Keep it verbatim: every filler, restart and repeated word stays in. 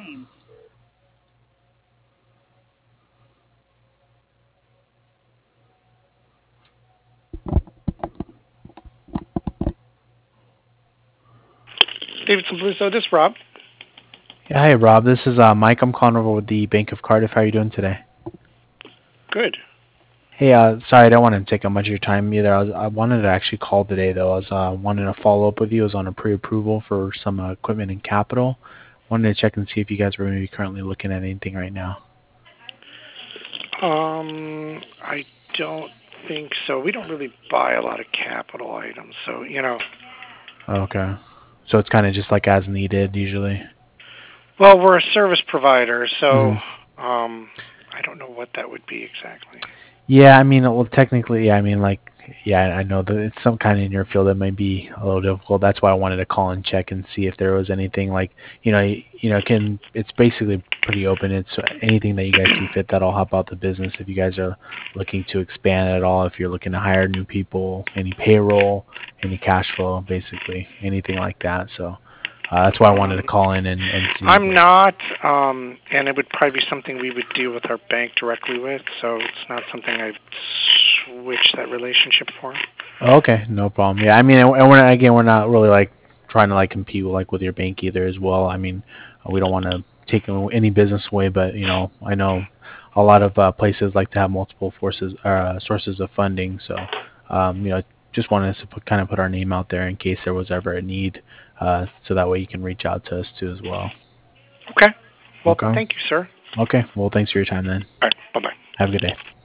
Davidson Bluso, this is Rob. Yeah, hey Rob, this is uh, Mike. I'm calling over with the Bank of Cardiff. How are you doing today? Good. Hey, uh, sorry, I don't want to take up much of your time either. I, was, I wanted to actually call today though. I was uh, wanting to follow up with you. I was on a pre-approval for some uh, equipment and capital. Wanted to check and see if you guys were maybe currently looking at anything right now. Um, I don't think so. We don't really buy a lot of capital items, so you know. Okay, so it's kind of just like as needed usually. Well, we're a service provider, so hmm um, I don't know what that would be exactly. Yeah, I mean, well, technically, yeah, I mean, like, yeah, I know that it's some kind in your field that might be a little difficult. That's why I wanted to call and check and see if there was anything like, you know, you, you know, can it's basically pretty open. It's anything that you guys see fit that'll help out the business. If you guys are looking to expand at all, if you're looking to hire new people, any payroll, any cash flow, basically anything like that. So uh, that's why I wanted to Um, call in and and see. I'm But not, um, and it would probably be something we would deal with our bank directly with, so it's not something I'd switch that relationship for. okay, no problem. Yeah, I mean, and we're not, again, we're not really like trying to like compete with, like with your bank either as well. I mean, uh, we don't want to take any business away, but you know, I know a lot of uh, places like to have multiple forces uh, sources of funding. So, um, you know, just wanted us to put, kind of put our name out there in case there was ever a need, uh, so that way you can reach out to us too as well. Okay. Well, Okay. thank you, sir. Okay. Well, thanks for your time then. All right. Bye bye. Have a good day.